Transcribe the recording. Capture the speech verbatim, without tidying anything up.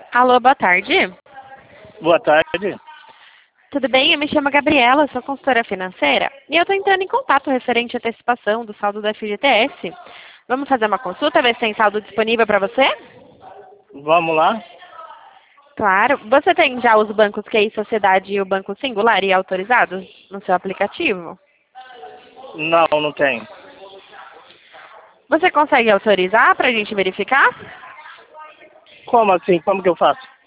Alô, boa tarde. Boa tarde. Tudo bem? Eu me chamo Gabriela, sou consultora financeira e eu estou entrando em contato referente à antecipação do saldo da F G T S. Vamos fazer uma consulta, ver se tem saldo disponível para você? Vamos lá? Claro. Você tem já os bancos Q I Sociedade e o Banco Singular e autorizados no seu aplicativo? Não, não tem. Você consegue autorizar para a gente verificar? Como assim? Como que eu faço?